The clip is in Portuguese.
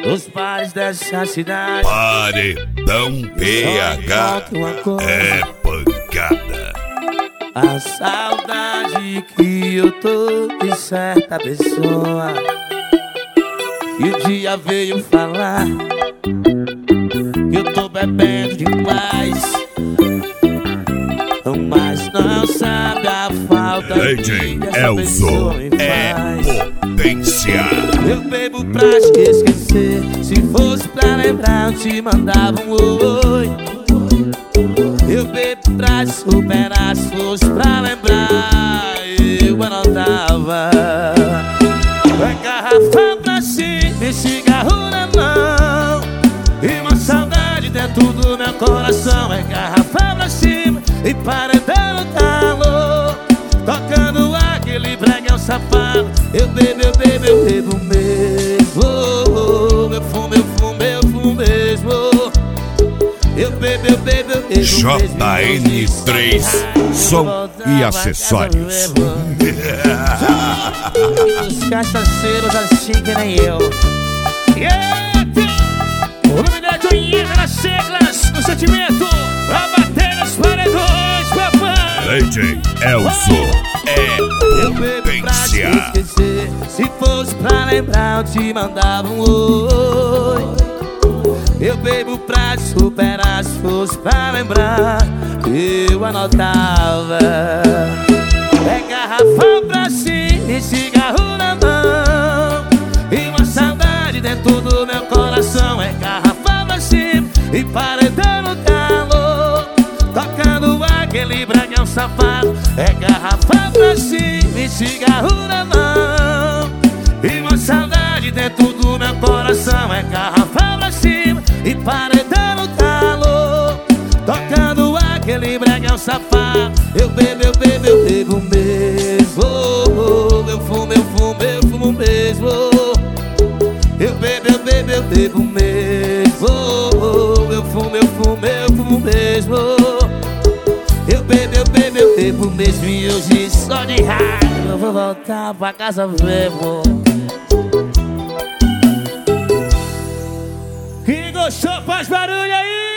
nos bares dessa cidade. Paredão PH é pancada. A saudade que eu tô de certa pessoa, e o dia veio falar que eu tô bebendo demais, mas não sabe a falta DJ que essa Elzo pessoa me é faz. potência. Eu bebo pra te esquecer, se fosse pra lembrar eu te mandava um oi. Eu bebo pra te superar, se fosse pra lembrar eu anotava. É garrafa pra cima e cigarro na mão, e uma saudade dentro do meu coração. É garrafa pra cima e paredão no talo, tocando aquele pregão safado. Eu bebo mesmo. Eu fumo mesmo. Eu bebo mesmo. JN3 Som e Acessórios. Os cachaceiros assim que nem eu. O nome da Joinha nas teclas, no sentimento, pra bater nos paredões, papai. DJ Elzo é Eu bebo pra te potência. esquecer, se fosse pra lembrar eu te mandava um oi. Eu bebo pra te superar, se fosse pra lembrar eu anotava. É garrafa pra cima e cigarro na mão, e uma saudade dentro do meu coração. É garrafa pra cima e paredão no talo, tocando aquele bragão safado. É garrafa pra cima e cigarro na mão, e uma saudade dentro do meu coração. É garrafa pra cima e paredão no talo, tocando aquele bragão safado. Eu bebo mesmo. Eu fumo mesmo. Eu bebo mesmo. Eu fumo mesmo. Eu bebo mesmo. E hoje só de raiva eu vou voltar pra casa mesmo. Quem gostou faz barulho aí.